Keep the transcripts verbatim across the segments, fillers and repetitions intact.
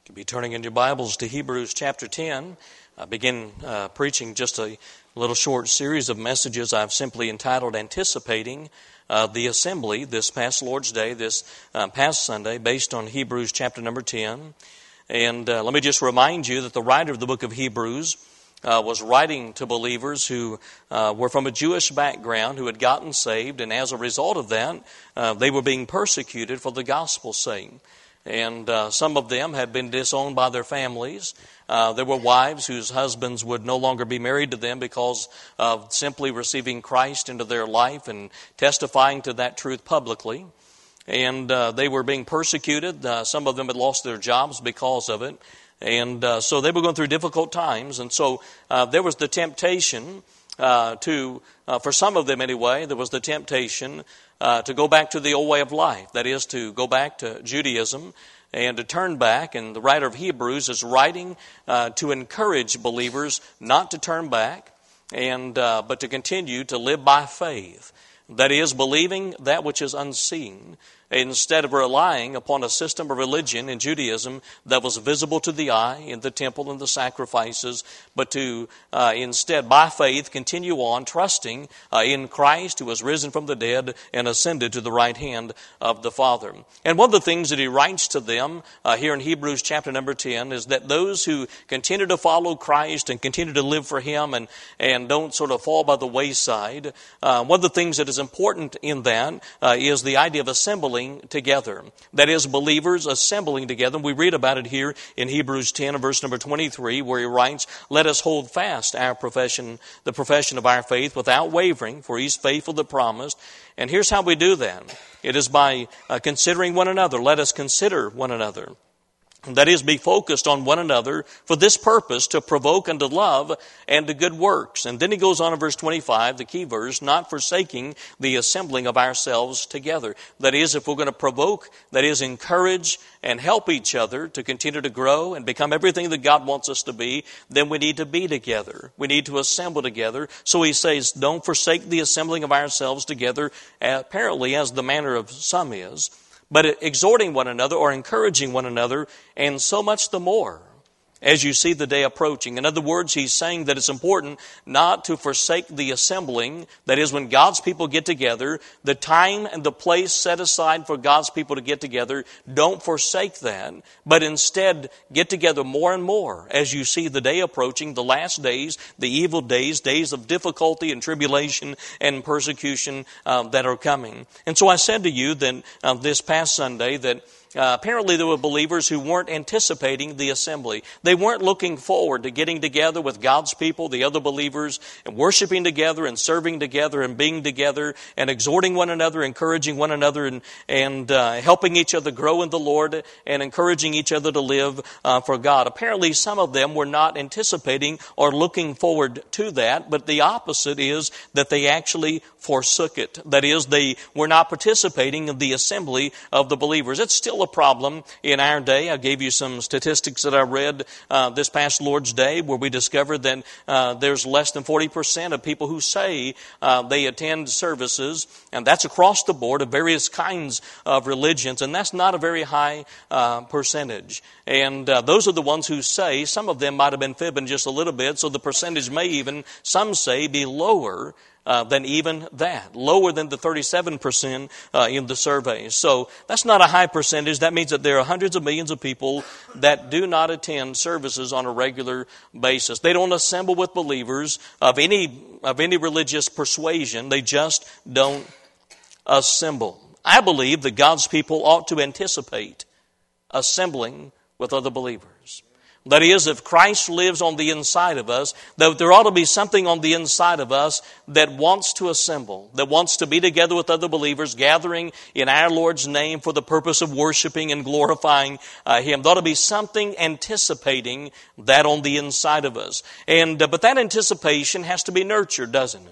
You can be turning in your Bibles to Hebrews chapter ten. I begin uh, preaching just a little short series of messages I've simply entitled Anticipating uh, the Assembly this past Lord's Day, this uh, past Sunday, based on Hebrews chapter number ten. And uh, let me just remind you that the writer of the book of Hebrews uh, was writing to believers who uh, were from a Jewish background, who had gotten saved, and as a result of that, uh, they were being persecuted for the gospel's sake. And uh, some of them had been disowned by their families. Uh, there were wives whose husbands would no longer be married to them because of simply receiving Christ into their life and testifying to that truth publicly. And uh, they were being persecuted. Uh, some of them had lost their jobs because of it. And uh, so they were going through difficult times. And so uh, there was the temptation uh, to, uh, for some of them anyway, there was the temptation Uh, to go back to the old way of life. That is, to go back to Judaism and to turn back. And the writer of Hebrews is writing uh, to encourage believers not to turn back, and uh, but to continue to live by faith. That is, believing that which is unseen, instead of relying upon a system of religion in Judaism that was visible to the eye in the temple and the sacrifices, but to uh, instead, by faith, continue on trusting uh, in Christ, who was risen from the dead and ascended to the right hand of the Father. And one of the things that he writes to them uh, here in Hebrews chapter number ten is that those who continue to follow Christ and continue to live for Him and, and don't sort of fall by the wayside, uh, one of the things that is important in that uh, is the idea of assembling together. That is, believers assembling together. We read about it here in Hebrews ten, verse number twenty-three, where he writes, "Let us hold fast our profession, the profession of our faith, without wavering, for He's faithful that promised." And here's how we do that. It is by uh, considering one another. Let us consider one another. That is, be focused on one another for this purpose, to provoke unto love and to good works. And then he goes on in verse twenty-five, the key verse, "not forsaking the assembling of ourselves together." That is, if we're going to provoke, that is, encourage and help each other to continue to grow and become everything that God wants us to be, then we need to be together. We need to assemble together. So he says, don't forsake the assembling of ourselves together, apparently as the manner of some is, but exhorting one another or encouraging one another, and so much the more as you see the day approaching. In other words, he's saying that it's important not to forsake the assembling. That is, when God's people get together, the time and the place set aside for God's people to get together, don't forsake that, but instead get together more and more as you see the day approaching, the last days, the evil days, days of difficulty and tribulation and persecution uh, that are coming. And so I said to you that uh, this past Sunday that Uh, apparently there were believers who weren't anticipating the assembly. They weren't looking forward to getting together with God's people, the other believers, and worshiping together and serving together and being together and exhorting one another, encouraging one another, and, and uh, helping each other grow in the Lord and encouraging each other to live uh, for God. Apparently some of them were not anticipating or looking forward to that, but the opposite is that they actually forsook it. That is, they were not participating in the assembly of the believers. It's still a problem in our day. I gave you some statistics that I read uh, this past Lord's Day, where we discovered that uh, there's less than forty percent of people who say uh, they attend services, and that's across the board of various kinds of religions, and that's not a very high uh, percentage. And uh, those are the ones who say. Some of them might have been fibbing just a little bit, so the percentage may even, some say, be lower Uh, than even that, lower than the thirty-seven percent uh, in the survey. So that's not a high percentage. That means that there are hundreds of millions of people that do not attend services on a regular basis. They don't assemble with believers of any of any religious persuasion. They just don't assemble. I believe that God's people ought to anticipate assembling with other believers. That is, if Christ lives on the inside of us, that there ought to be something on the inside of us that wants to assemble, that wants to be together with other believers, gathering in our Lord's name for the purpose of worshiping and glorifying uh, Him. There ought to be something anticipating that on the inside of us. And uh, but that anticipation has to be nurtured, doesn't it?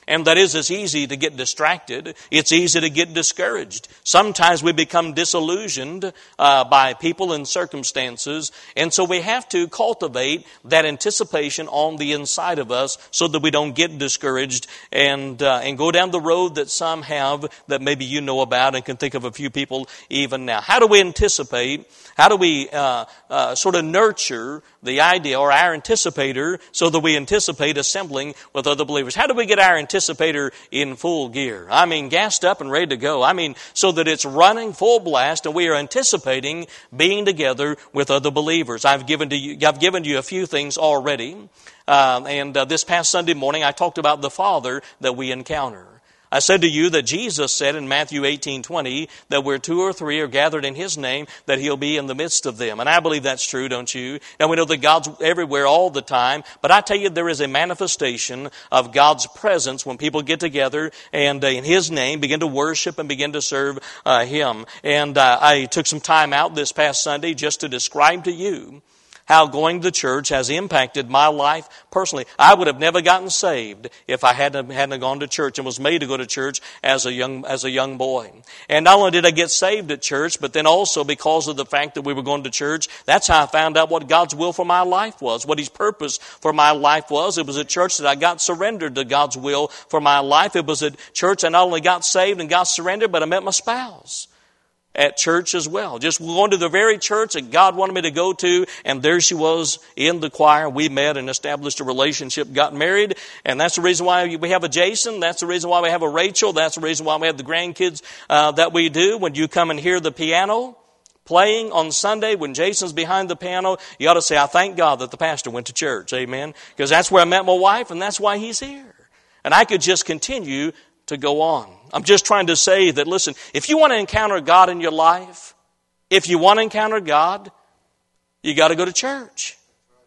And that is, it's easy to get distracted. It's easy to get discouraged. Sometimes we become disillusioned uh, by people and circumstances. And so we have to cultivate that anticipation on the inside of us so that we don't get discouraged and uh, and go down the road that some have that maybe you know about and can think of a few people even now. How do we anticipate? How do we uh, uh, sort of nurture the idea or our anticipator so that we anticipate assembling with other believers? How do we get our anticipator in full gear? I mean, gassed up and ready to go. I mean, so that it's running full blast and we are anticipating being together with other believers. I've given to you, I've given you a few things already. Uh, and uh, this past Sunday morning, I talked about the Father that we encounter. I said to you that Jesus said in Matthew eighteen twenty that where two or three are gathered in His name, that He'll be in the midst of them. And I believe that's true, don't you? Now we know that God's everywhere all the time, but I tell you there is a manifestation of God's presence when people get together and uh, in His name begin to worship and begin to serve uh, Him. And uh, I took some time out this past Sunday just to describe to you how going to church has impacted my life personally. I would have never gotten saved if I hadn't, hadn't gone to church and was made to go to church as a young as a young boy. And not only did I get saved at church, but then also because of the fact that we were going to church, that's how I found out what God's will for my life was, what His purpose for my life was. It was at church that I got surrendered to God's will for my life. It was at church I not only got saved and got surrendered, but I met my spouse at church as well. Just going to the very church that God wanted me to go to, and there she was in the choir. We met and established a relationship, got married, and that's the reason why we have a Jason. That's the reason why we have a Rachel. That's the reason why we have the grandkids uh, that we do. When you come and hear the piano playing on Sunday, when Jason's behind the piano, you ought to say, I thank God that the pastor went to church. Amen. Because that's where I met my wife, and that's why he's here. And I could just continue to go on. I'm just trying to say that, listen, if you want to encounter God in your life, if you want to encounter God, you got to go to church.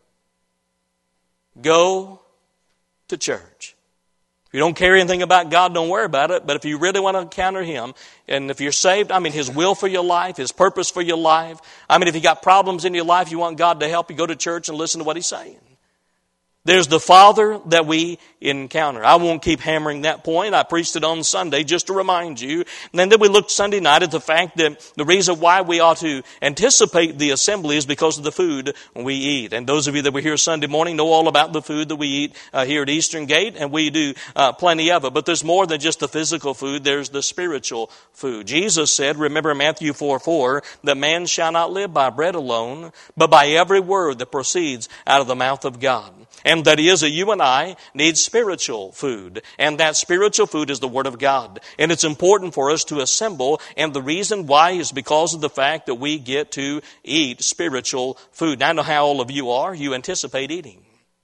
Go to church. If you don't care anything about God, don't worry about it. But if you really want to encounter Him, and if you're saved, I mean, His will for your life, His purpose for your life. I mean, if you got problems in your life, you want God to help you, go to church and listen to what He's saying. There's the Father that we encounter. I won't keep hammering that point. I preached it on Sunday just to remind you. And then we looked Sunday night at the fact that the reason why we ought to anticipate the assembly is because of the food we eat. And those of you that were here Sunday morning know all about the food that we eat uh, here at Eastern Gate, and we do uh, plenty of it. But there's more than just the physical food. There's the spiritual food. Jesus said, remember Matthew four four, that man shall not live by bread alone, but by every word that proceeds out of the mouth of God. And that is that you and I need spiritual food. And that spiritual food is the Word of God. And it's important for us to assemble. And the reason why is because of the fact that we get to eat spiritual food. Now I know how all of you are. You anticipate eating.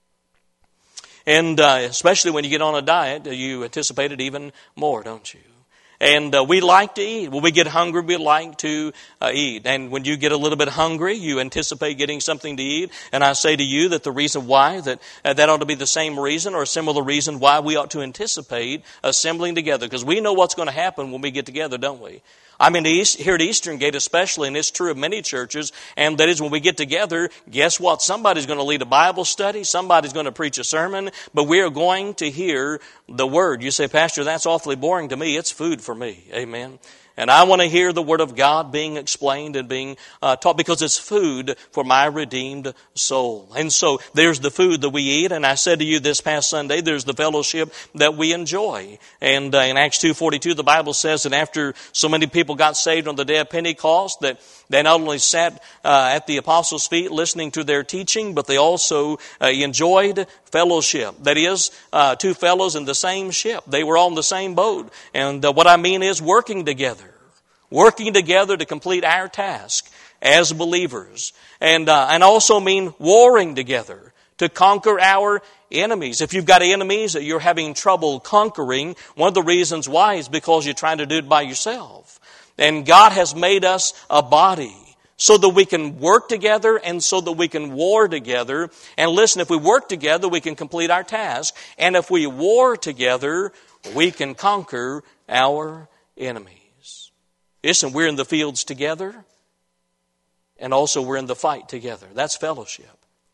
And uh, especially when you get on a diet, you anticipate it even more, don't you? And uh, we like to eat. When we get hungry, we like to uh, eat. And when you get a little bit hungry, you anticipate getting something to eat. And I say to you that the reason why, that uh, that ought to be the same reason or a similar reason why we ought to anticipate assembling together. Because we know what's going to happen when we get together, don't we? I mean, here at Eastern Gate especially, and it's true of many churches, and that is when we get together, guess what? Somebody's going to lead a Bible study. Somebody's going to preach a sermon. But we are going to hear the Word. You say, Pastor, that's awfully boring to me. It's food for me. Amen. And I want to hear the Word of God being explained and being uh, taught because it's food for my redeemed soul. And so there's the food that we eat. And I said to you this past Sunday, there's the fellowship that we enjoy. And uh, in Acts two forty-two, the Bible says that after so many people got saved on the day of Pentecost, that they not only sat uh, at the apostles' feet listening to their teaching, but they also uh, enjoyed fellowship. That is, uh, two fellows in the same ship. They were on the same boat. And uh, what I mean is working together. Working together to complete our task as believers. And uh, and also mean warring together to conquer our enemies. If you've got enemies that you're having trouble conquering, one of the reasons why is because you're trying to do it by yourself. And God has made us a body so that we can work together and so that we can war together. And listen, if we work together, we can complete our task. And if we war together, we can conquer our enemies. Listen, we're in the fields together, and also we're in the fight together. That's fellowship.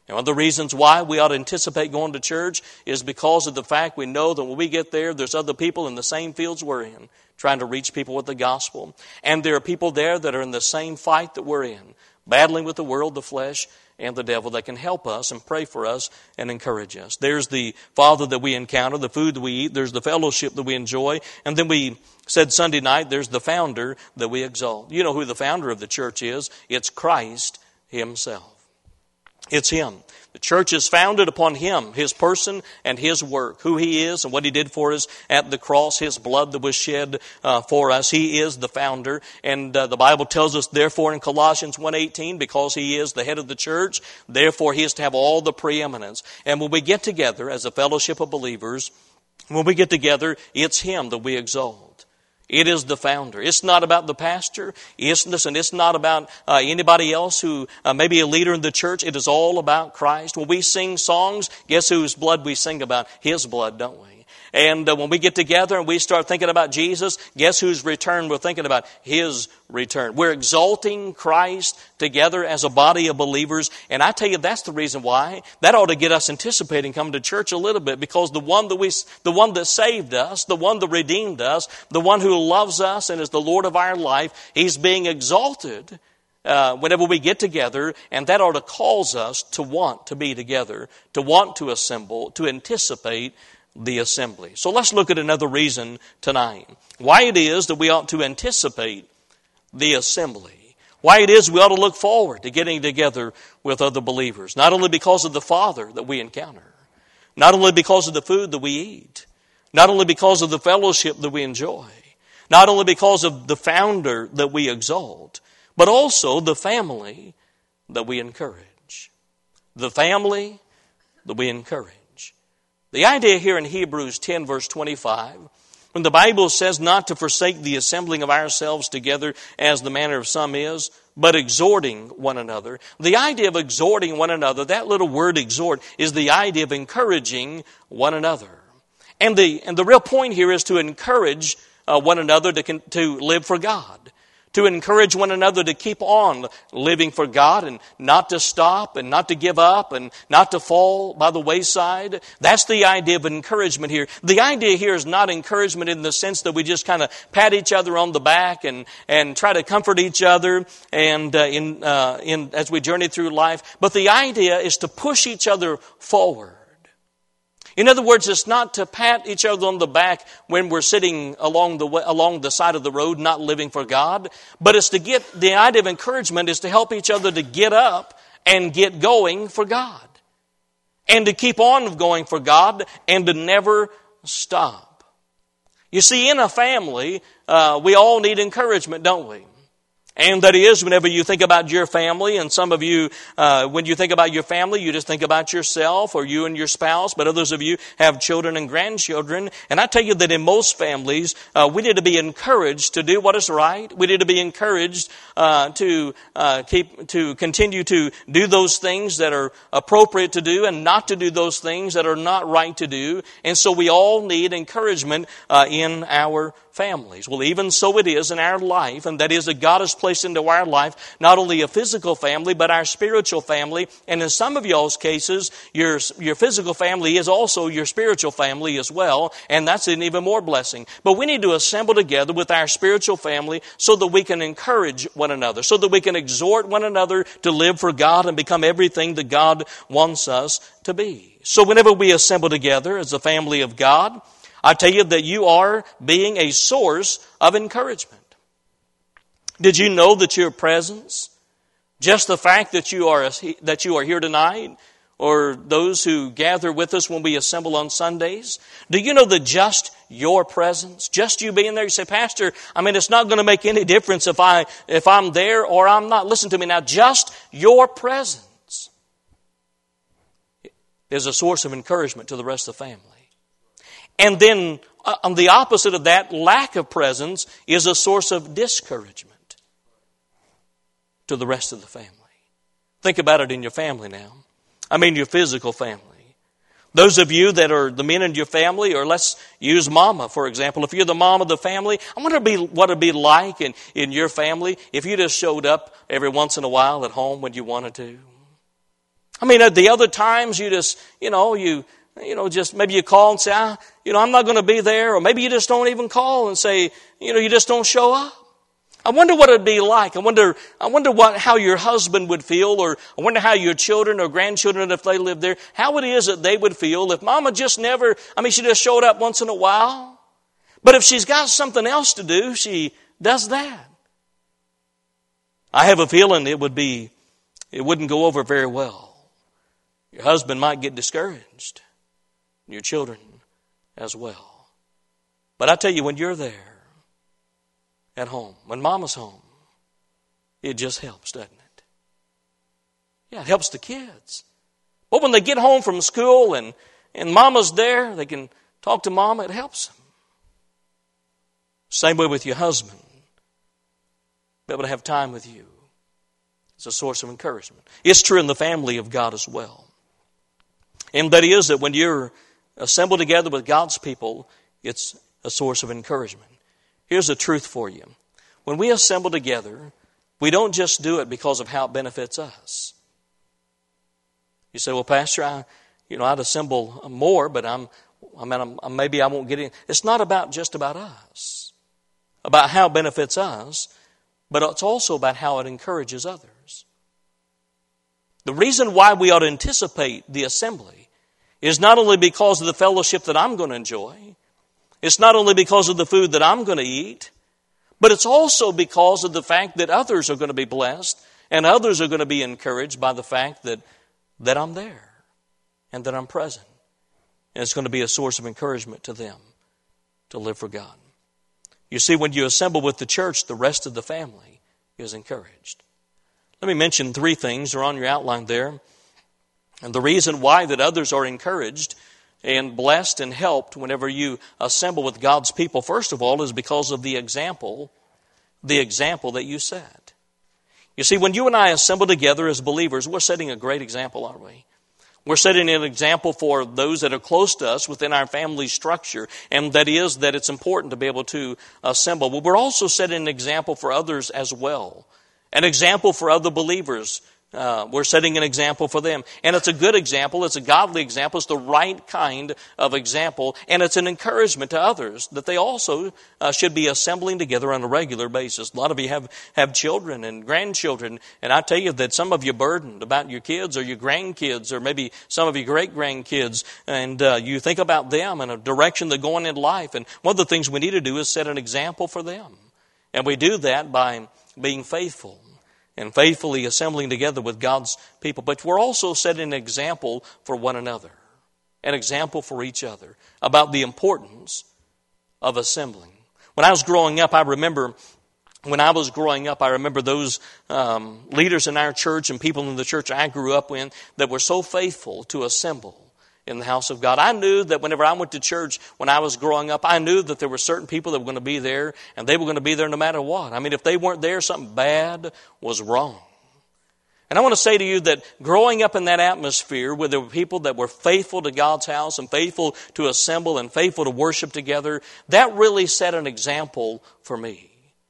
And one of the reasons why we ought to anticipate going to church is because of the fact we know that when we get there, there's other people in the same fields we're in, trying to reach people with the gospel. And there are people there that are in the same fight that we're in, battling with the world, the flesh, and the devil, that can help us and pray for us and encourage us. There's the Father that we encounter, the food that we eat, there's the fellowship that we enjoy, and then we said Sunday night, there's the founder that we exalt. You know who the founder of the church is? It's Christ Himself. It's Him. The church is founded upon Him, His person and His work, who He is and what He did for us at the cross, His blood that was shed uh, for us. He is the founder. And uh, the Bible tells us, therefore, in Colossians one eighteen, because He is the head of the church, therefore He is to have all the preeminence. And when we get together as a fellowship of believers, when we get together, it's Him that we exalt. It is the founder. It's not about the pastor. It's, listen, it's not about uh, anybody else who uh, may be a leader in the church. It is all about Christ. When we sing songs, guess whose blood we sing about? His blood, don't we? And uh, when we get together and we start thinking about Jesus, guess whose return we're thinking about? His return. We're exalting Christ together as a body of believers. And I tell you, that's the reason why. That ought to get us anticipating coming to church a little bit, because the one that we, the one that saved us, the one that redeemed us, the one who loves us and is the Lord of our life, He's being exalted Uh, whenever we get together, and that ought to cause us to want to be together, to want to assemble, to anticipate the assembly. So let's look at another reason tonight. Why it is that we ought to anticipate the assembly. Why it is we ought to look forward to getting together with other believers. Not only because of the Father that we encounter. Not only because of the food that we eat. Not only because of the fellowship that we enjoy. Not only because of the founder that we exalt, but also the family that we encourage. The family that we encourage. The idea here in Hebrews ten verse twenty-five, when the Bible says not to forsake the assembling of ourselves together as the manner of some is, but exhorting one another. The idea of exhorting one another, that little word exhort, is the idea of encouraging one another. And the, and the real point here is to encourage uh, one another to, to live for God. To encourage one another to keep on living for God and not to stop and not to give up and not to fall by the wayside. That's the idea of encouragement here. The idea here is not encouragement in the sense that we just kind of pat each other on the back and, and try to comfort each other and uh, in, uh, in as we journey through life. But the idea is to push each other forward. In other words, it's not to pat each other on the back when we're sitting along the way, along the side of the road, not living for God. But it's to get, the idea of encouragement is to help each other to get up and get going for God. And to keep on going for God and to never stop. You see, in a family, uh, we all need encouragement, don't we? And that is, whenever you think about your family, and some of you, uh, when you think about your family, you just think about yourself or you and your spouse, but others of you have children and grandchildren. And I tell you that in most families, uh, we need to be encouraged to do what is right. We need to be encouraged uh, to uh, keep, to continue to do those things that are appropriate to do and not to do those things that are not right to do. And so we all need encouragement uh, in our families. Well, even so it is in our life, and that is that God has placed into our life not only a physical family, but our spiritual family. And in some of y'all's cases, your, your physical family is also your spiritual family as well, and that's an even more blessing. But we need to assemble together with our spiritual family so that we can encourage one another, so that we can exhort one another to live for God and become everything that God wants us to be. So whenever we assemble together as a family of God, I tell you that you are being a source of encouragement. Did you know that your presence, just the fact that you are that you are here tonight, or those who gather with us when we assemble on Sundays, do you know that just your presence, just you being there, you say, Pastor, I mean, it's not going to make any difference if I if I'm there or I'm not. Listen to me now. Just your presence is a source of encouragement to the rest of the family. And then uh, on the opposite of that, lack of presence is a source of discouragement to the rest of the family. Think about it in your family now. I mean your physical family. Those of you that are the men in your family, or let's use mama, for example. If you're the mom of the family, I wonder be, what it would be like in, in your family if you just showed up every once in a while at home when you wanted to. I mean, at the other times you just, you know, you, you know, just maybe you call and say, ah, you know, I'm not going to be there. Or maybe you just don't even call and say, you know, you just don't show up. I wonder what it'd be like. I wonder, I wonder what, how your husband would feel, or I wonder how your children or grandchildren, if they live there, how it is that they would feel if Mama just never, I mean, she just showed up once in a while. But if she's got something else to do, she does that. I have a feeling it would be, it wouldn't go over very well. Your husband might get discouraged. Your children as well. But I tell you, when you're there at home, when Mama's home, it just helps, doesn't it? Yeah, it helps the kids. But when they get home from school and, and Mama's there, they can talk to Mama, it helps them. Same way with your husband. Be able to have time with you. It's a source of encouragement. It's true in the family of God as well. And that is that when you're assembled together with God's people, it's a source of encouragement. Here's the truth for you. When we assemble together, we don't just do it because of how it benefits us. You say, well, Pastor, I, you know, I'd assemble more, but I'm, I mean, I'm, maybe I won't get in. It's not about just about us, about how it benefits us, but it's also about how it encourages others. The reason why we ought to anticipate the assembly is not only because of the fellowship that I'm going to enjoy, it's not only because of the food that I'm going to eat, but it's also because of the fact that others are going to be blessed and others are going to be encouraged by the fact that, that I'm there and that I'm present. And it's going to be a source of encouragement to them to live for God. You see, when you assemble with the church, the rest of the family is encouraged. Let me mention three things. They're on your outline there. And the reason why that others are encouraged and blessed and helped whenever you assemble with God's people, first of all, is because of the example, the example that you set. You see, when you and I assemble together as believers, we're setting a great example, aren't we? We're setting an example for those that are close to us within our family structure, and that is that it's important to be able to assemble. But we're also setting an example for others as well, an example for other believers. Uh, we're setting an example for them. And it's a good example. It's a godly example. It's the right kind of example. And it's an encouragement to others that they also uh, should be assembling together on a regular basis. A lot of you have, have children and grandchildren. And I tell you that some of you are burdened about your kids or your grandkids or maybe some of your great-grandkids. And uh, you think about them and a direction they're going in life. And one of the things we need to do is set an example for them. And we do that by being faithful and faithfully assembling together with God's people. But we're also setting an example for one another, an example for each other about the importance of assembling. When I was growing up, I remember, when I was growing up, I remember those um, leaders in our church and people in the church I grew up in that were so faithful to assemble in the house of God. I knew that whenever I went to church when I was growing up, I knew that there were certain people that were going to be there, and they were going to be there no matter what. I mean, if they weren't there, something bad was wrong. And I want to say to you that growing up in that atmosphere where there were people that were faithful to God's house and faithful to assemble and faithful to worship together, that really set an example for me.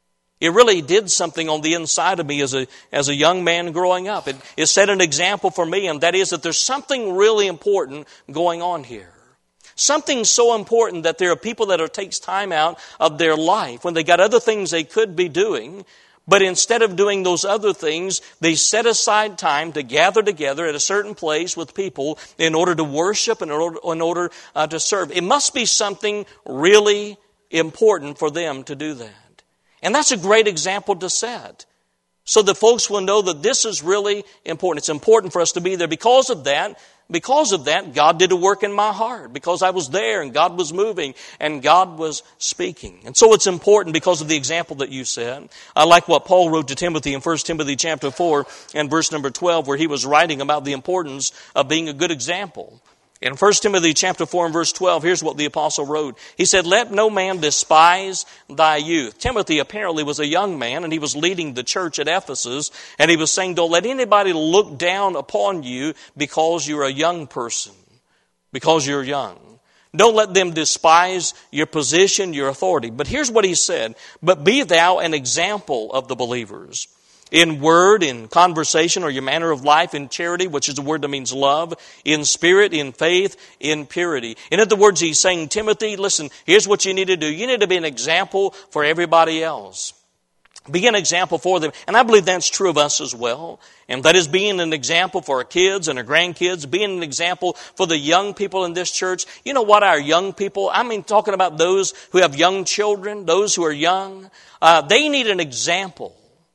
It really did something on the inside of me as a as a young man growing up. It, it set an example for me, and that is that there's something really important going on here. Something so important that there are people that it takes time out of their life when they got other things they could be doing, but instead of doing those other things, they set aside time to gather together at a certain place with people in order to worship and in order, in order uh, to serve. It must be something really important for them to do that. And that's a great example to set, so that folks will know that this is really important. It's important for us to be there. Because of that, because of that, God did a work in my heart, because I was there and God was moving and God was speaking. And so it's important because of the example that you set. I like what Paul wrote to Timothy in First Timothy chapter four and verse number twelve, where he was writing about the importance of being a good example. In First Timothy chapter four and verse twelve, here's what the apostle wrote. He said, "Let no man despise thy youth." Timothy apparently was a young man, and he was leading the church at Ephesus, and he was saying, don't let anybody look down upon you because you're a young person, because you're young. Don't let them despise your position, your authority. But here's what he said, "But be thou an example of the believers In word, in conversation, or your manner of life, in charity, which is a word that means love, in spirit, in faith, in purity. In other words, he's saying, Timothy, listen, here's what you need to do. You need to be an example for everybody else. Be an example for them. And I believe that's true of us as well. And that is being an example for our kids and our grandkids, being an example for the young people in this church. You know what, our young people, I mean talking about those who have young children, those who are young, uh, they need an example.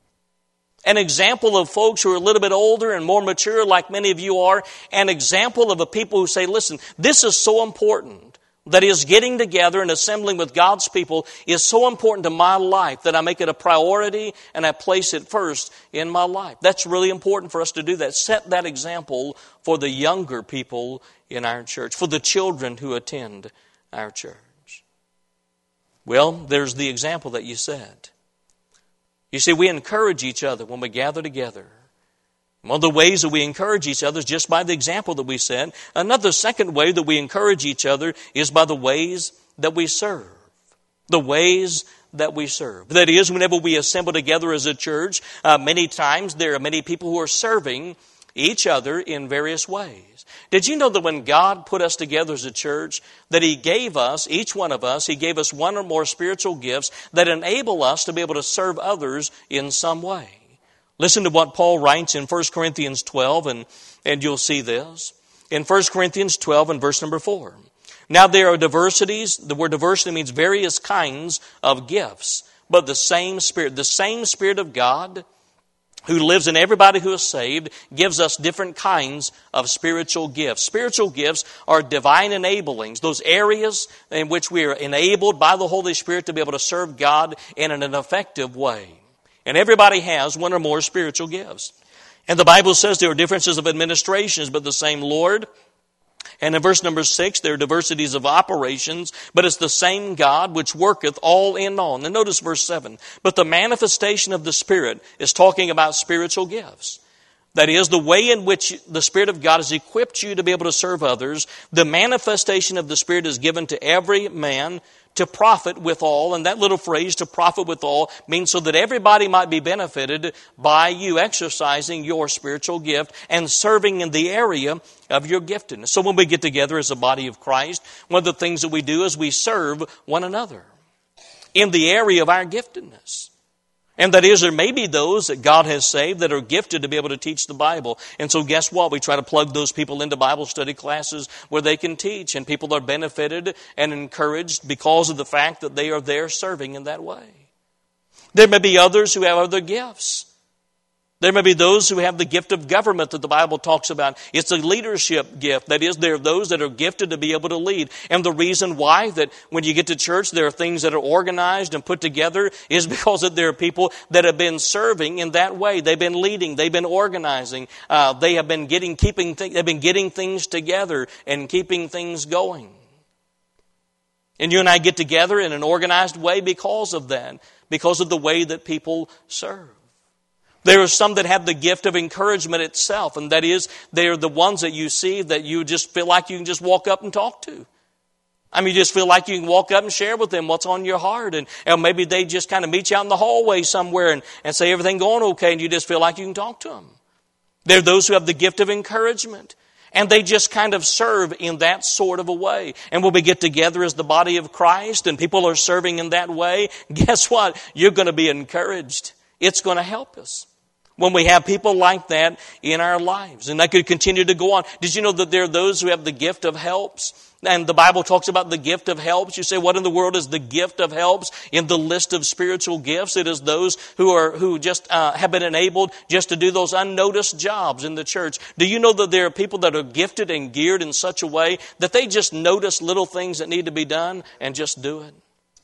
An example of folks who are a little bit older and more mature like many of you are. An example of a people who say, listen, this is so important. That is, getting together and assembling with God's people is so important to my life that I make it a priority and I place it first in my life. That's really important for us to do that. Set that example for the younger people in our church, for the children who attend our church. Well, there's the example that you set. You see, we encourage each other when we gather together. One of the ways that we encourage each other is just by the example that we set. Another second way that we encourage each other is by the ways that we serve. The ways that we serve. That is, whenever we assemble together as a church, uh, many times there are many people who are serving each other in various ways. Did you know that when God put us together as a church, that He gave us, each one of us, He gave us one or more spiritual gifts that enable us to be able to serve others in some way? Listen to what Paul writes in First Corinthians twelve, and, and you'll see this. In First Corinthians twelve and verse number four. Now there are diversities. The word diversity means various kinds of gifts. But the same Spirit, the same Spirit of God who lives in everybody who is saved gives us different kinds of spiritual gifts. Spiritual gifts are divine enablings, those areas in which we are enabled by the Holy Spirit to be able to serve God in an effective way. And everybody has one or more spiritual gifts. And the Bible says there are differences of administrations, but the same Lord. And in verse number six, there are diversities of operations, but it's the same God which worketh all in all. And notice verse seven. But the manifestation of the Spirit is talking about spiritual gifts. That is, the way in which the Spirit of God has equipped you to be able to serve others. The manifestation of the Spirit is given to every man to profit withal. And that little phrase, to profit withal, means so that everybody might be benefited by you exercising your spiritual gift and serving in the area of your giftedness. So when we get together as a body of Christ, one of the things that we do is we serve one another in the area of our giftedness. And that is, there may be those that God has saved that are gifted to be able to teach the Bible. And so guess what? We try to plug those people into Bible study classes where they can teach. And people are benefited and encouraged because of the fact that they are there serving in that way. There may be others who have other gifts. There may be those who have the gift of government that the Bible talks about. It's a leadership gift. That is, there are those that are gifted to be able to lead. And the reason why that when you get to church, there are things that are organized and put together is because that there are people that have been serving in that way. They've been leading. They've been organizing. Uh, they have been getting, keeping, th- they've been getting things together and keeping things going. And you and I get together in an organized way because of that, because of the way that people serve. There are some that have the gift of encouragement itself, and that is, they're the ones that you see that you just feel like you can just walk up and talk to. I mean, you just feel like you can walk up and share with them what's on your heart, and, and maybe they just kind of meet you out in the hallway somewhere and, and say everything going okay, and you just feel like you can talk to them. There are those who have the gift of encouragement, and they just kind of serve in that sort of a way. And when we get together as the body of Christ and people are serving in that way, guess what? You're going to be encouraged. It's going to help us when we have people like that in our lives. And I could continue to go on. Did you know that there are those who have the gift of helps? And the Bible talks about the gift of helps. You say, what in the world is the gift of helps in the list of spiritual gifts? It is those who are who just uh, have been enabled just to do those unnoticed jobs in the church. Do you know that there are people that are gifted and geared in such a way that they just notice little things that need to be done and just do it?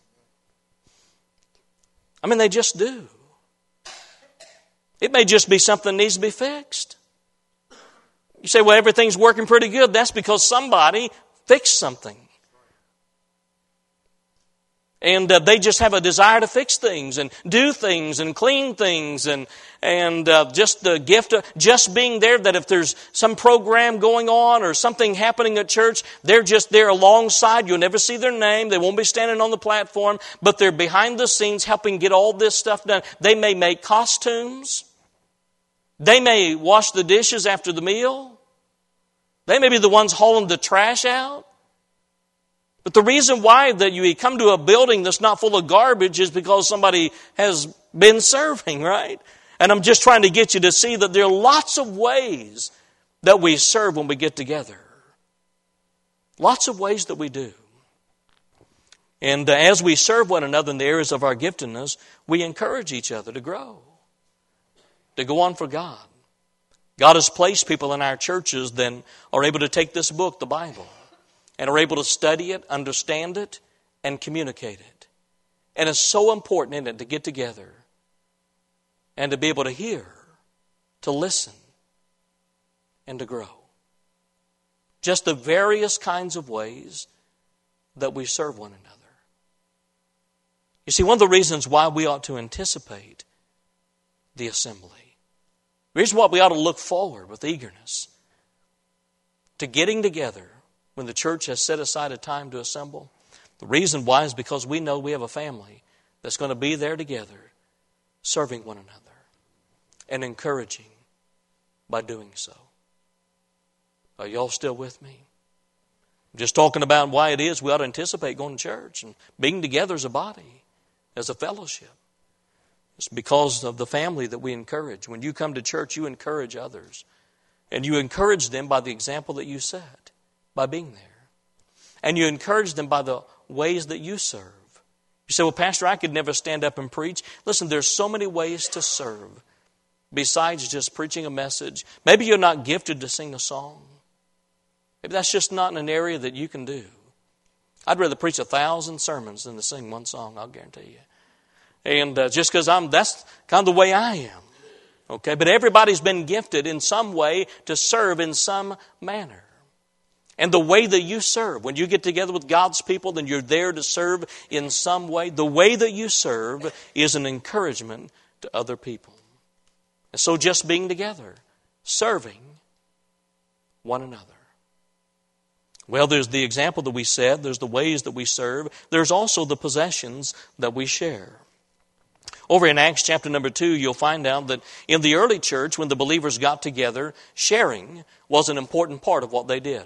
I mean, they just do. It may just be something that needs to be fixed. You say, well, everything's working pretty good. That's because somebody fixed something. And uh, they just have a desire to fix things and do things and clean things and and uh, just the gift of just being there, that if there's some program going on or something happening at church, they're just there alongside. You'll never see their name. They won't be standing on the platform, but they're behind the scenes helping get all this stuff done. They may make costumes. They may wash the dishes after the meal. They may be the ones hauling the trash out. But the reason why that you come to a building that's not full of garbage is because somebody has been serving, right? And I'm just trying to get you to see that there are lots of ways that we serve when we get together. Lots of ways that we do. And uh, as we serve one another in the areas of our giftedness, we encourage each other to grow, to go on for God. God has placed people in our churches that are able to take this book, the Bible, and are able to study it, understand it, and communicate it. And it's so important in it to get together and to be able to hear, to listen, and to grow. Just the various kinds of ways that we serve one another. You see, one of the reasons why we ought to anticipate the assembly, the reason why we ought to look forward with eagerness to getting together when the church has set aside a time to assemble, the reason why is because we know we have a family that's going to be there together, serving one another and encouraging by doing so. Are y'all still with me? I'm just talking about why it is we ought to anticipate going to church and being together as a body, as a fellowship. It's because of the family that we encourage. When you come to church, you encourage others. And you encourage them by the example that you set, by being there. And you encourage them by the ways that you serve. You say, well, Pastor, I could never stand up and preach. Listen, there's so many ways to serve besides just preaching a message. Maybe you're not gifted to sing a song. Maybe that's just not in an area that you can do. I'd rather preach a thousand sermons than to sing one song, I'll guarantee you. And uh, just because I'm, that's kind of the way I am. Okay, but everybody's been gifted in some way to serve in some manner. And the way that you serve, when you get together with God's people, then you're there to serve in some way. The way that you serve is an encouragement to other people. And so just being together, serving one another. Well, there's the example that we said. There's the ways that we serve. There's also the possessions that we share. Over in Acts chapter number two, you'll find out that in the early church, when the believers got together, sharing was an important part of what they did.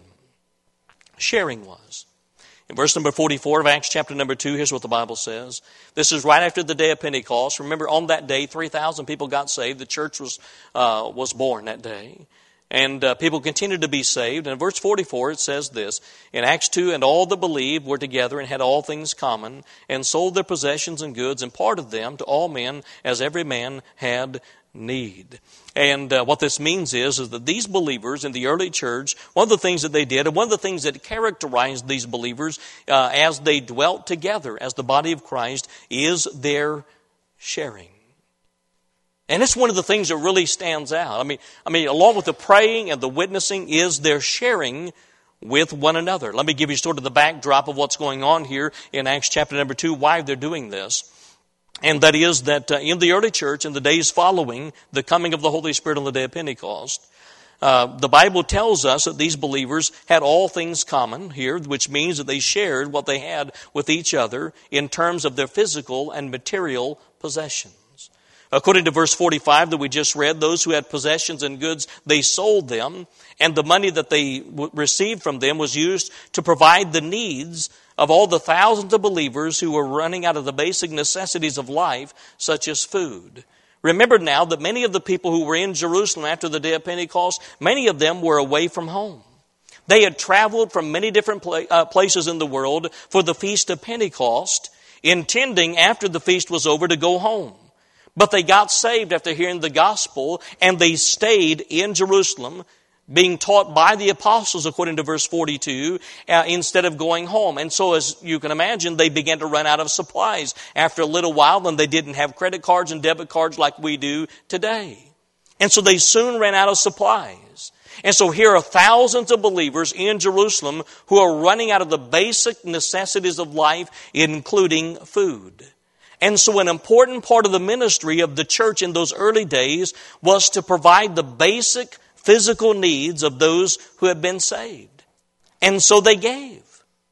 Sharing was. In verse number forty-four of Acts chapter number two, here's what the Bible says. This is right after the day of Pentecost. Remember, on that day, three thousand people got saved. The church was uh, was born that day. And uh, people continued to be saved. And in verse forty-four, it says this, in Acts two, and all that believed were together and had all things common, and sold their possessions and goods, and parted them to all men as every man had need. And uh, what this means is, is that these believers in the early church, one of the things that they did, and one of the things that characterized these believers uh, as they dwelt together as the body of Christ, is their sharing. And it's one of the things that really stands out. I mean, I mean, along with the praying and the witnessing is their sharing with one another. Let me give you sort of the backdrop of what's going on here in Acts chapter number two, why they're doing this. And that is that uh, in the early church, in the days following the coming of the Holy Spirit on the day of Pentecost, uh, the Bible tells us that these believers had all things common here, which means that they shared what they had with each other in terms of their physical and material possessions. According to verse forty-five that we just read, those who had possessions and goods, they sold them, and the money that they w- received from them was used to provide the needs of all the thousands of believers who were running out of the basic necessities of life, such as food. Remember now that many of the people who were in Jerusalem after the day of Pentecost, many of them were away from home. They had traveled from many different pla- uh, places in the world for the feast of Pentecost, intending after the feast was over to go home. But they got saved after hearing the gospel, and they stayed in Jerusalem, being taught by the apostles, according to verse forty-two, uh, instead of going home. And so, as you can imagine, they began to run out of supplies after a little while, and they didn't have credit cards and debit cards like we do today. And so they soon ran out of supplies. And so here are thousands of believers in Jerusalem who are running out of the basic necessities of life, including food. And so an important part of the ministry of the church in those early days was to provide the basic physical needs of those who had been saved. And so they gave.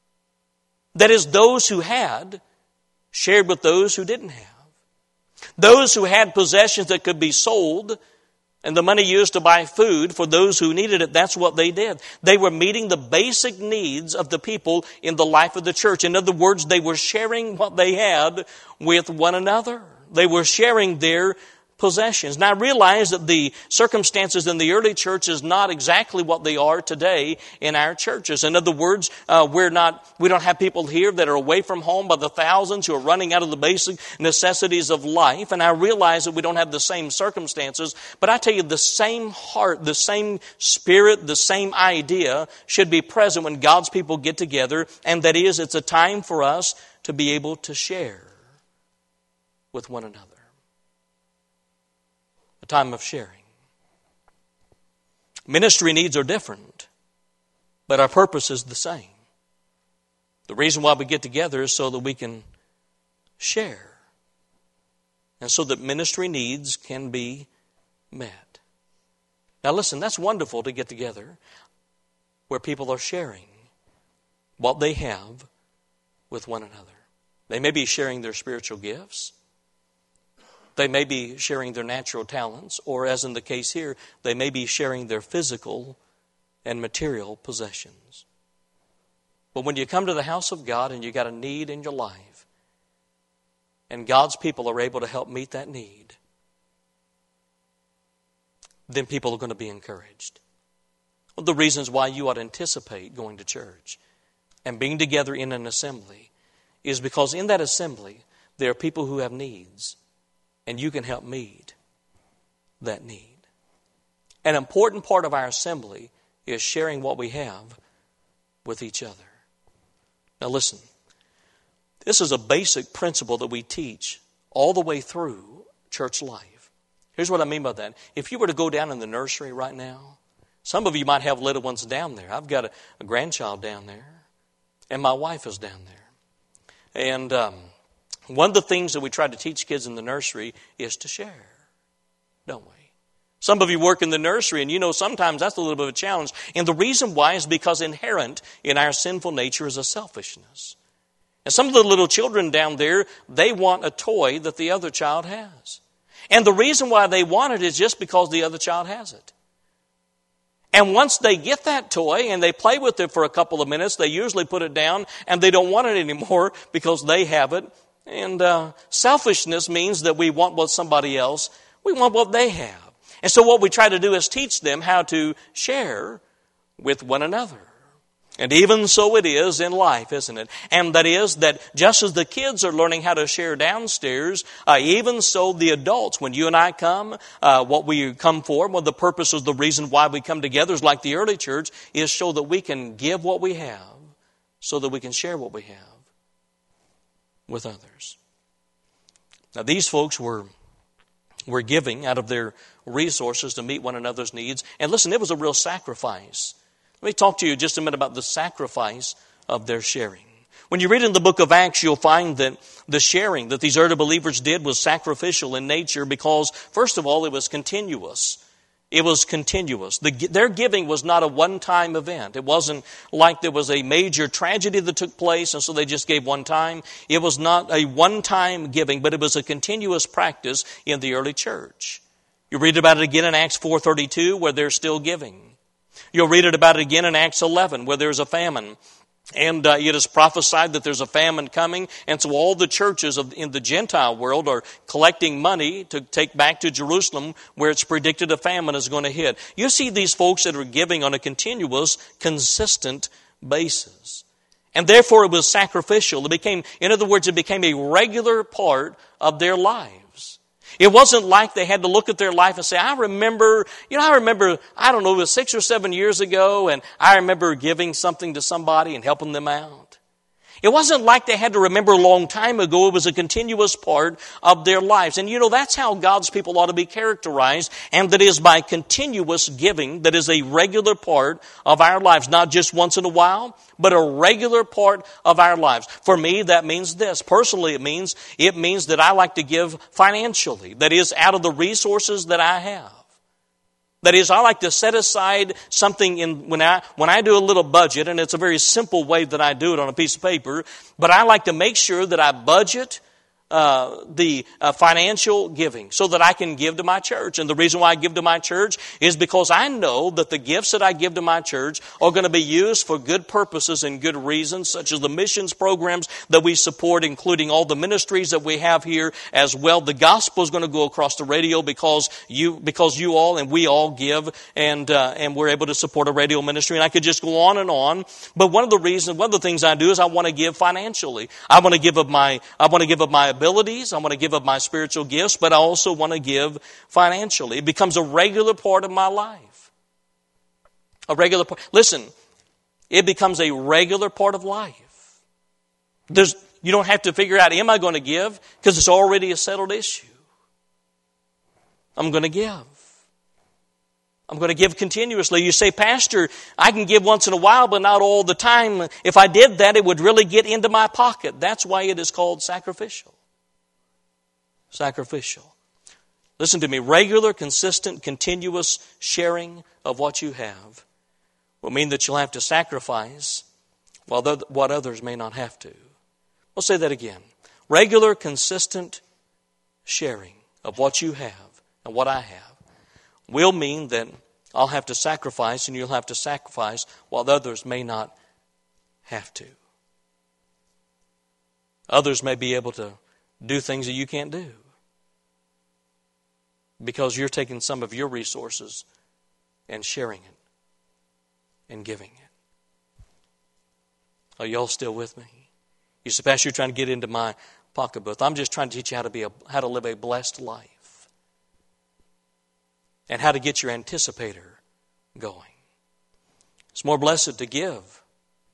That is, those who had shared with those who didn't have. Those who had possessions that could be sold and the money used to buy food for those who needed it, that's what they did. They were meeting the basic needs of the people in the life of the church. In other words, they were sharing what they had with one another. They were sharing their possessions. Now I realize that the circumstances in the early church is not exactly what they are today in our churches. In other words, uh, we're not, we don't have people here that are away from home by the thousands who are running out of the basic necessities of life. And I realize that we don't have the same circumstances, but I tell you, the same heart, the same spirit, the same idea should be present when God's people get together. And that is, it's a time for us to be able to share with one another. A time of sharing. Ministry needs are different, but our purpose is the same. The reason why we get together is so that we can share, and so that ministry needs can be met. Now listen, that's wonderful to get together where people are sharing what they have with one another. They may be sharing their spiritual gifts. They may be sharing their natural talents, or as in the case here, they may be sharing their physical and material possessions. But when you come to the house of God and you got a need in your life, and God's people are able to help meet that need, then people are going to be encouraged. One of the reasons why you ought to anticipate going to church and being together in an assembly is because in that assembly, there are people who have needs. And you can help meet that need. An important part of our assembly is sharing what we have with each other. Now listen, this is a basic principle that we teach all the way through church life. Here's what I mean by that. If you were to go down in the nursery right now, some of you might have little ones down there. I've got a, a grandchild down there, and my wife is down there. And um, one of the things that we try to teach kids in the nursery is to share, don't we? Some of you work in the nursery, and you know sometimes that's a little bit of a challenge. And the reason why is because inherent in our sinful nature is a selfishness. And some of the little children down there, they want a toy that the other child has. And the reason why they want it is just because the other child has it. And once they get that toy and they play with it for a couple of minutes, they usually put it down and they don't want it anymore because they have it. And uh, selfishness means that we want what somebody else, we want what they have. And so what we try to do is teach them how to share with one another. And even so it is in life, isn't it? And that is that just as the kids are learning how to share downstairs, uh, even so the adults, when you and I come, uh, what we come for, well, the purpose is the reason why we come together is like the early church, is so that we can give what we have, so that we can share what we have with others. Now these folks were, were giving out of their resources to meet one another's needs. And listen, it was a real sacrifice. Let me talk to you just a minute about the sacrifice of their sharing. When you read in the book of Acts, you'll find that the sharing that these early believers did was sacrificial in nature because, first of all, it was continuous. It was continuous. The, their giving was not a one-time event. It wasn't like there was a major tragedy that took place and so they just gave one time. It was not a one-time giving, but it was a continuous practice in the early church. You read about it again in Acts four thirty-two where they're still giving. You'll read it about it again in Acts eleven where there's a famine. And uh, it is prophesied that there's a famine coming. And so all the churches of, in the Gentile world are collecting money to take back to Jerusalem where it's predicted a famine is going to hit. You see these folks that are giving on a continuous, consistent basis. And therefore it was sacrificial. It became, in other words, it became a regular part of their lives. It wasn't like they had to look at their life and say, I remember, you know, I remember, I don't know, it was six or seven years ago, and I remember giving something to somebody and helping them out. It wasn't like they had to remember a long time ago. It was a continuous part of their lives. And you know, that's how God's people ought to be characterized. And that is by continuous giving that is a regular part of our lives. Not just once in a while, but a regular part of our lives. For me, that means this. Personally, it means, it means that I like to give financially. That is, out of the resources that I have. That is, I like to set aside something in when I when I do a little budget, and it's a very simple way that I do it on a piece of paper, but I like to make sure that I budget uh, the uh, financial giving so that I can give to my church. And the reason why I give to my church is because I know that the gifts that I give to my church are going to be used for good purposes and good reasons, such as the missions programs that we support, including all the ministries that we have here as well. The gospel is going to go across the radio because you, because you all and we all give, and uh, and we're able to support a radio ministry. And I could just go on and on. But one of the reasons, one of the things I do is I want to give financially. I want to give of my, I want to give of my abilities. I want to give of my spiritual gifts, but I also want to give financially. It becomes a regular part of my life. A regular part. Listen, it becomes a regular part of life. There's, you don't have to figure out, am I going to give? Because it's already a settled issue. I'm going to give. I'm going to give continuously. You say, Pastor, I can give once in a while, but not all the time. If I did that, it would really get into my pocket. That's why it is called sacrificial. Sacrificial. Listen to me. Regular, consistent, continuous sharing of what you have will mean that you'll have to sacrifice while the, what others may not have to. I'll say that again. Regular, consistent sharing of what you have and what I have will mean that I'll have to sacrifice and you'll have to sacrifice while others may not have to. Others may be able to do things that you can't do because you're taking some of your resources and sharing it and giving it. Are y'all still with me? You say, Pastor, you're trying to get into my pocketbook. I'm just trying to teach you how to be a, how to live a blessed life. And how to get your anticipator going. It's more blessed to give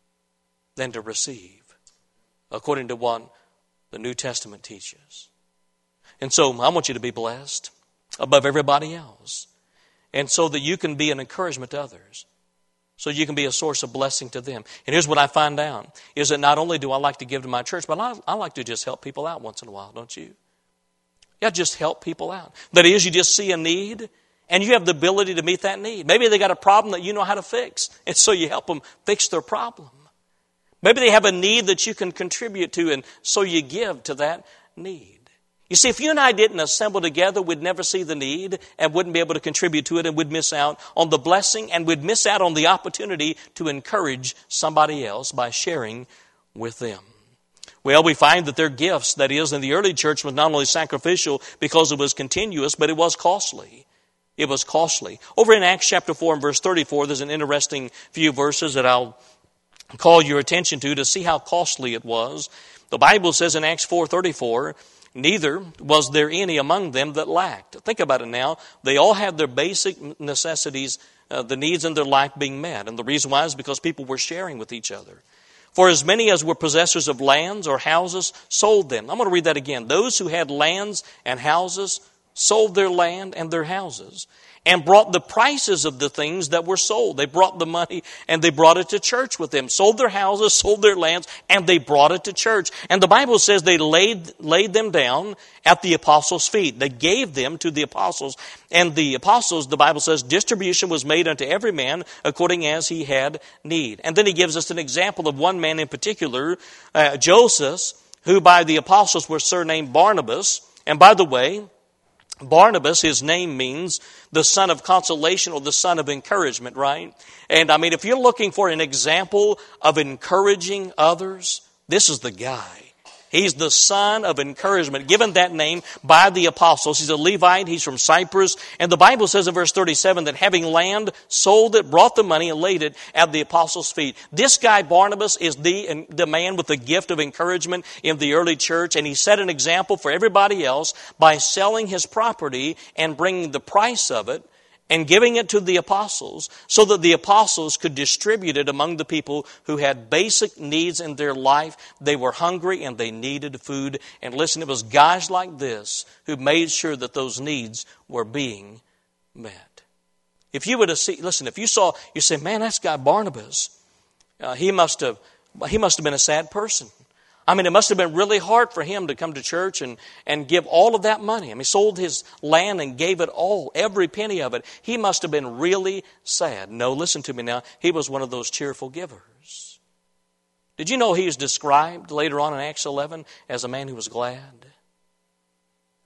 than to receive, according to what the New Testament teaches. And so I want you to be blessed above everybody else. And so that you can be an encouragement to others. So you can be a source of blessing to them. And here's what I find out, is that not only do I like to give to my church, but I, I like to just help people out once in a while, don't you? Yeah, just help people out. That is, you just see a need, and you have the ability to meet that need. Maybe they got a problem that you know how to fix, and so you help them fix their problem. Maybe they have a need that you can contribute to, and so you give to that need. You see, if you and I didn't assemble together, we'd never see the need and wouldn't be able to contribute to it, and we'd miss out on the blessing, and we'd miss out on the opportunity to encourage somebody else by sharing with them. Well, we find that their gifts, that is, in the early church, was not only sacrificial because it was continuous, but it was costly. It was costly. Over in Acts chapter four and verse thirty-four, there's an interesting few verses that I'll call your attention to to see how costly it was. The Bible says in Acts four thirty-four, neither was there any among them that lacked. Think about it now. They all had their basic necessities, uh, the needs in their life being met. And the reason why is because people were sharing with each other. For as many as were possessors of lands or houses sold them. I'm going to read that again. Those who had lands and houses sold their land and their houses, and brought the prices of the things that were sold. They brought the money and they brought it to church with them. Sold their houses, sold their lands, and they brought it to church. And the Bible says they laid laid them down at the apostles' feet. They gave them to the apostles. And the apostles, the Bible says, distribution was made unto every man according as he had need. And then he gives us an example of one man in particular, uh, Joseph, who by the apostles was surnamed Barnabas. And by the way, Barnabas, his name means the son of consolation or the son of encouragement, right? And I mean, if you're looking for an example of encouraging others, this is the guy. He's the son of encouragement, given that name by the apostles. He's a Levite. He's from Cyprus. And the Bible says in verse thirty-seven that having land, sold it, brought the money, and laid it at the apostles' feet. This guy, Barnabas, is the, the man with the gift of encouragement in the early church. And he set an example for everybody else by selling his property and bringing the price of it and giving it to the apostles so that the apostles could distribute it among the people who had basic needs in their life. They were hungry and they needed food. And listen, it was guys like this who made sure that those needs were being met. If you were to see, listen, if you saw, you say, man, that's guy Barnabas. Uh, he must have, he must have been a sad person. I mean, it must have been really hard for him to come to church and, and give all of that money. I mean, he sold his land and gave it all, every penny of it. He must have been really sad. No, listen to me now. He was one of those cheerful givers. Did you know he is described later on in Acts eleven as a man who was glad?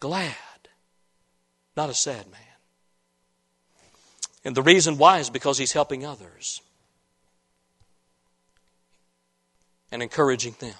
glad, not a sad man. And the reason why is because he's helping others and encouraging them.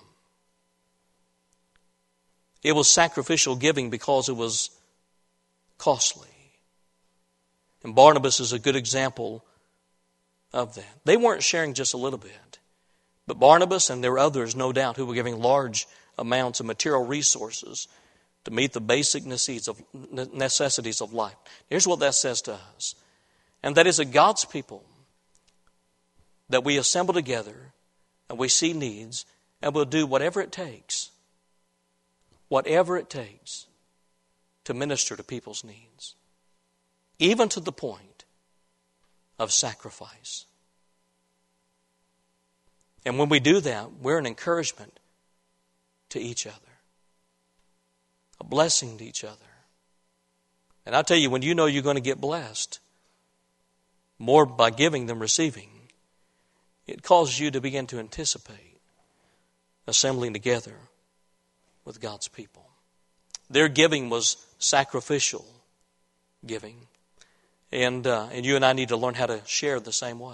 It was sacrificial giving because it was costly. And Barnabas is a good example of that. They weren't sharing just a little bit. But Barnabas, and there were others, no doubt, who were giving large amounts of material resources to meet the basic necessities of, necessities of life. Here's what that says to us. And that is that God's people, that we assemble together and we see needs and we'll do whatever it takes, whatever it takes to minister to people's needs, even to the point of sacrifice. And when we do that, we're an encouragement to each other, a blessing to each other. And I'll tell you, when you know you're going to get blessed, more by giving than receiving, it causes you to begin to anticipate assembling together with God's people. Their giving was sacrificial giving. And, uh, and you and I need to learn how to share the same way.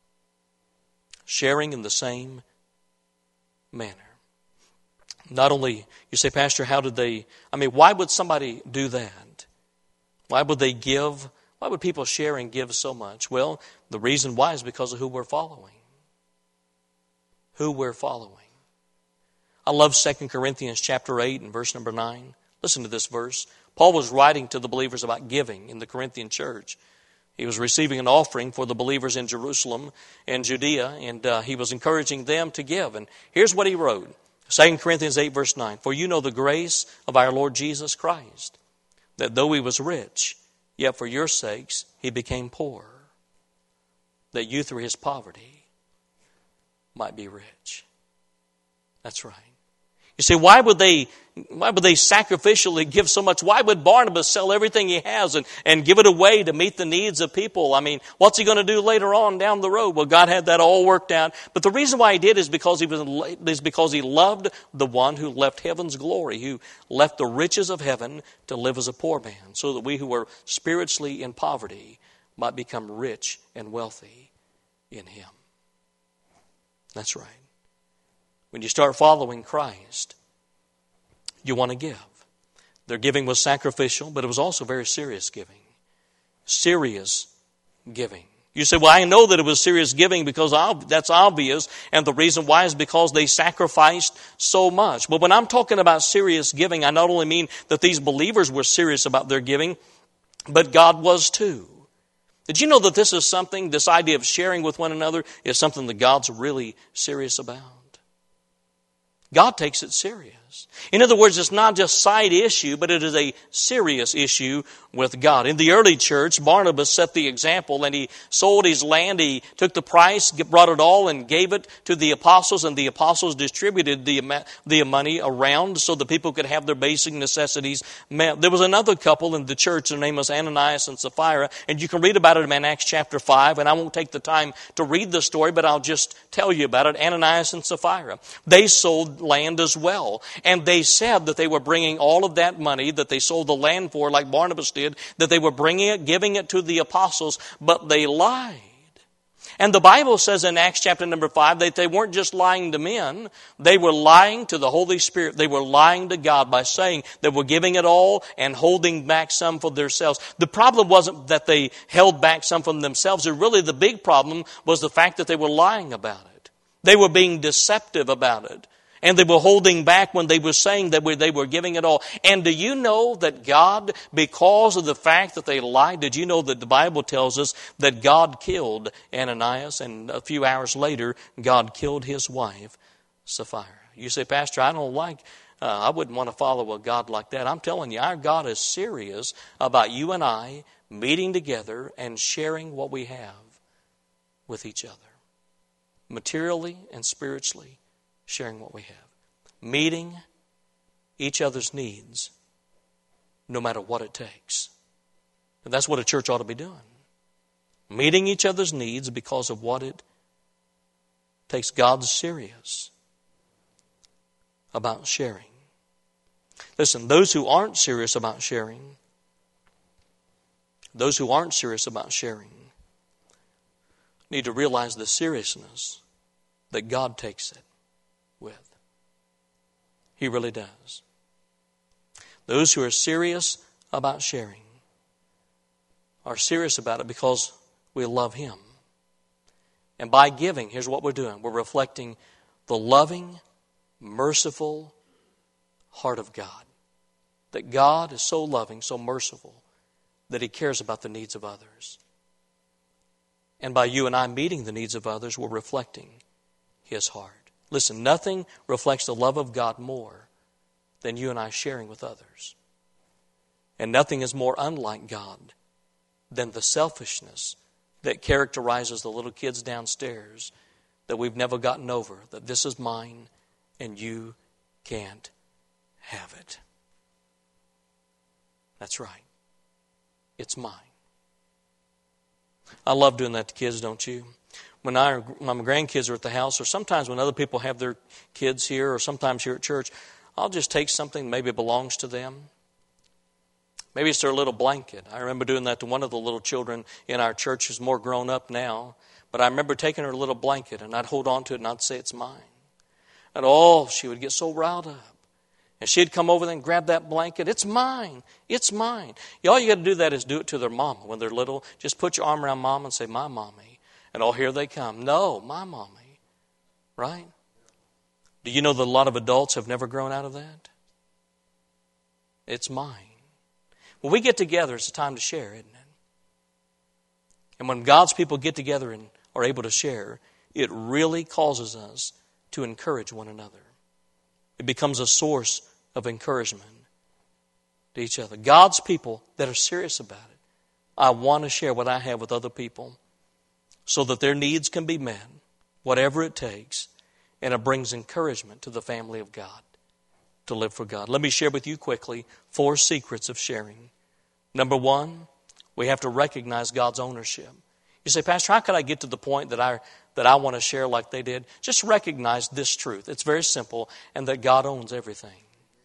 Sharing in the same manner. Not only, you say, Pastor, how did they, I mean, why would somebody do that? Why would they give? Why would people share and give so much? Well, the reason why is because of who we're following. Who we're following. I love Second Corinthians chapter eight and verse number nine. Listen to this verse. Paul was writing to the believers about giving in the Corinthian church. He was receiving an offering for the believers in Jerusalem and Judea, and uh, he was encouraging them to give. And here's what he wrote. Second Corinthians eight verse nine. For you know the grace of our Lord Jesus Christ, that though he was rich, yet for your sakes he became poor, that you through his poverty might be rich. That's right. You say, why would they why would they sacrificially give so much? Why would Barnabas sell everything he has and, and give it away to meet the needs of people? I mean, what's he going to do later on down the road? Well, God had that all worked out. But the reason why he did is because he was is because he loved the one who left heaven's glory, who left the riches of heaven to live as a poor man, so that we who were spiritually in poverty might become rich and wealthy in him. That's right. When you start following Christ, you want to give. Their giving was sacrificial, but it was also very serious giving. Serious giving. You say, well, I know that it was serious giving because that's obvious, and the reason why is because they sacrificed so much. But when I'm talking about serious giving, I not only mean that these believers were serious about their giving, but God was too. Did you know that this is something, this idea of sharing with one another, is something that God's really serious about? God takes it serious. In other words, it's not just a side issue, but it is a serious issue with God. In the early church, Barnabas set the example, and he sold his land. He took the price, brought it all, and gave it to the apostles, and the apostles distributed the, the money around so the people could have their basic necessities met. There was another couple in the church. Their name was Ananias and Sapphira, and you can read about it in Acts chapter five, and I won't take the time to read the story, but I'll just tell you about it. Ananias and Sapphira. They sold land as well, and they said that they were bringing all of that money that they sold the land for, like Barnabas did, that they were bringing it, giving it to the apostles, but they lied. And the Bible says in Acts chapter number five that they weren't just lying to men, they were lying to the Holy Spirit. They were lying to God by saying they were giving it all and holding back some for themselves. The problem wasn't that they held back some from themselves. Really, the big problem was the fact that they were lying about it. They were being deceptive about it. And they were holding back when they were saying that they were giving it all. And do you know that God, because of the fact that they lied, did you know that the Bible tells us that God killed Ananias, and a few hours later, God killed his wife, Sapphira? You say, Pastor, I don't like, uh, I wouldn't want to follow a God like that. I'm telling you, our God is serious about you and I meeting together and sharing what we have with each other, materially and spiritually. Sharing what we have. Meeting each other's needs no matter what it takes. And that's what a church ought to be doing. Meeting each other's needs because of what it takes. God's serious about sharing. Listen, those who aren't serious about sharing, those who aren't serious about sharing need to realize the seriousness that God takes it with. He really does. Those who are serious about sharing are serious about it because we love Him. And by giving, here's what we're doing. We're reflecting the loving, merciful heart of God. That God is so loving, so merciful, that He cares about the needs of others. And by you and I meeting the needs of others, we're reflecting His heart. Listen, nothing reflects the love of God more than you and I sharing with others. And nothing is more unlike God than the selfishness that characterizes the little kids downstairs that we've never gotten over, that this is mine and you can't have it. That's right. It's mine. I love doing that to kids, don't you? When, I, when my grandkids are at the house, or sometimes when other people have their kids here, or sometimes here at church, I'll just take something maybe it belongs to them. Maybe it's their little blanket. I remember doing that to one of the little children in our church who's more grown up now. But I remember taking her little blanket, and I'd hold on to it, and I'd say, it's mine. And oh, she would get so riled up. And she'd come over there and grab that blanket. It's mine. It's mine. All you got to do that is do it to their mama when they're little. Just put your arm around mom and say, my mommy. And oh, here they come. No, my mommy. Right? Do you know that a lot of adults have never grown out of that? It's mine. When we get together, it's a time to share, isn't it? And when God's people get together and are able to share, it really causes us to encourage one another. It becomes a source of encouragement to each other. God's people that are serious about it, I want to share what I have with other people so that their needs can be met, whatever it takes, and it brings encouragement to the family of God to live for God. Let me share with you quickly four secrets of sharing. Number one, we have to recognize God's ownership. You say, Pastor, how could I get to the point that I that I want to share like they did? Just recognize this truth. It's very simple, and that God owns everything.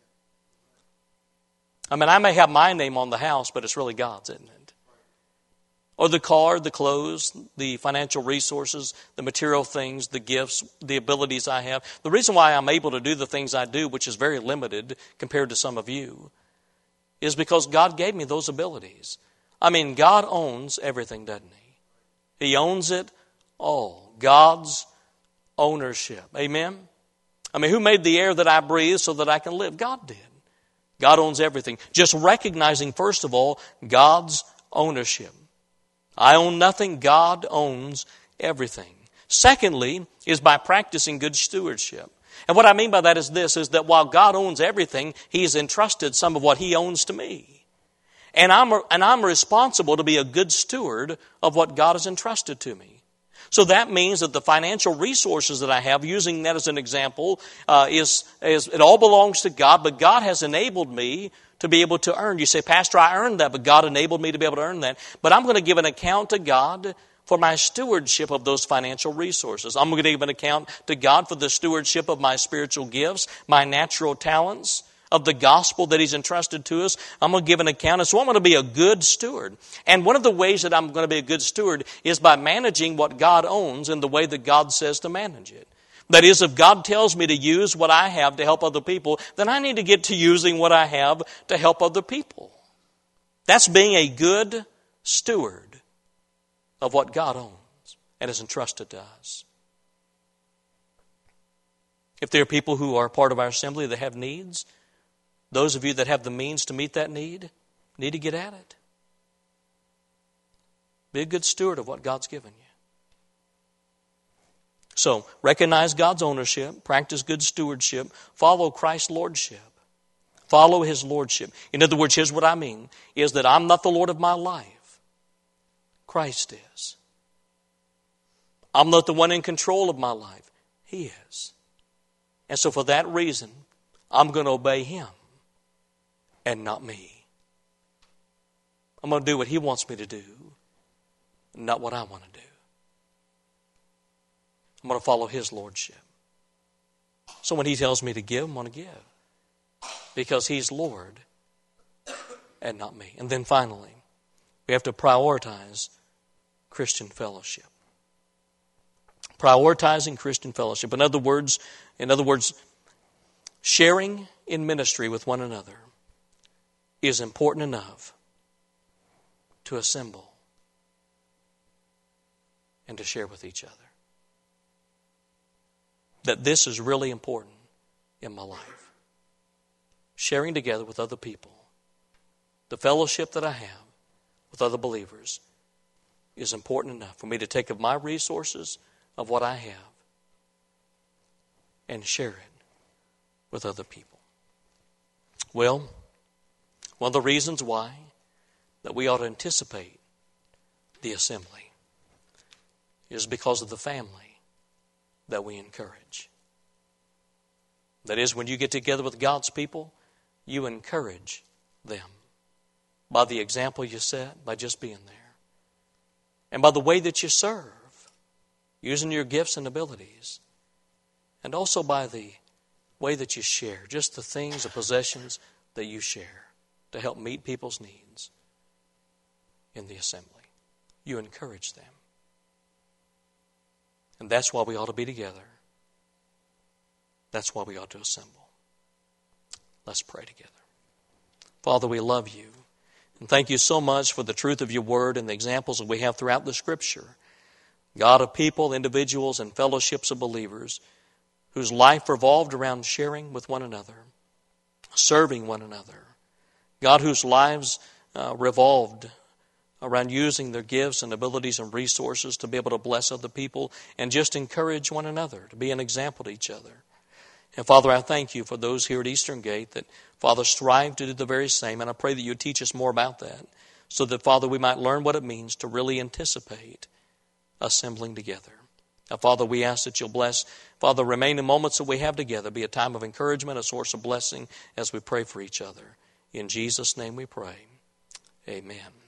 I mean, I may have my name on the house, but it's really God's, isn't it? Or the car, the clothes, the financial resources, the material things, the gifts, the abilities I have. The reason why I'm able to do the things I do, which is very limited compared to some of you, is because God gave me those abilities. I mean, God owns everything, doesn't He? He owns it all. God's ownership. Amen? I mean, who made the air that I breathe so that I can live? God did. God owns everything. Just recognizing, first of all, God's ownership. I own nothing. God owns everything. Secondly, is by practicing good stewardship. And what I mean by that is this, is that while God owns everything, He has entrusted some of what He owns to me. And I'm, and I'm responsible to be a good steward of what God has entrusted to me. So that means that the financial resources that I have, using that as an example, uh, is, is it all belongs to God, but God has enabled me to be able to earn. You say, Pastor, I earned that, but God enabled me to be able to earn that. But I'm going to give an account to God for my stewardship of those financial resources. I'm going to give an account to God for the stewardship of my spiritual gifts, my natural talents, of the gospel that He's entrusted to us. I'm going to give an account. And so I'm going to be a good steward. And one of the ways that I'm going to be a good steward is by managing what God owns in the way that God says to manage it. That is, if God tells me to use what I have to help other people, then I need to get to using what I have to help other people. That's being a good steward of what God owns and has entrusted to us. If there are people who are part of our assembly that have needs, those of you that have the means to meet that need, need to get at it. Be a good steward of what God's given you. So, recognize God's ownership, practice good stewardship, follow Christ's lordship. Follow His lordship. In other words, here's what I mean, is that I'm not the Lord of my life. Christ is. I'm not the one in control of my life. He is. And so for that reason, I'm going to obey Him and not me. I'm going to do what He wants me to do, not what I want to do. I'm going to follow His lordship. So when He tells me to give, I'm going to give. because He's Lord and not me. And then finally, we have to prioritize Christian fellowship. Prioritizing Christian fellowship. In other words, in other words, sharing in ministry with one another is important enough to assemble and to share with each other. That this is really important in my life. Sharing together with other people, the fellowship that I have with other believers is important enough for me to take of my resources, of what I have, and share it with other people. Well, one of the reasons why that we ought to anticipate the assembly is because of the family that we encourage. That is, when you get together with God's people, you encourage them by the example you set, by just being there, and by the way that you serve, using your gifts and abilities, and also by the way that you share, just the things, the possessions that you share to help meet people's needs in the assembly. You encourage them. And that's why we ought to be together. That's why we ought to assemble. Let's pray together. Father, we love you. And thank you so much for the truth of your word and the examples that we have throughout the Scripture. God, of people, individuals, and fellowships of believers whose life revolved around sharing with one another, serving one another. God, whose lives uh, revolved around using their gifts and abilities and resources to be able to bless other people and just encourage one another, to be an example to each other. And Father, I thank you for those here at Eastern Gate that, Father, strive to do the very same. And I pray that you teach us more about that so that, Father, we might learn what it means to really anticipate assembling together. Now, Father, we ask that you'll bless, Father, the remaining moments that we have together be a time of encouragement, a source of blessing as we pray for each other. In Jesus' name we pray. Amen.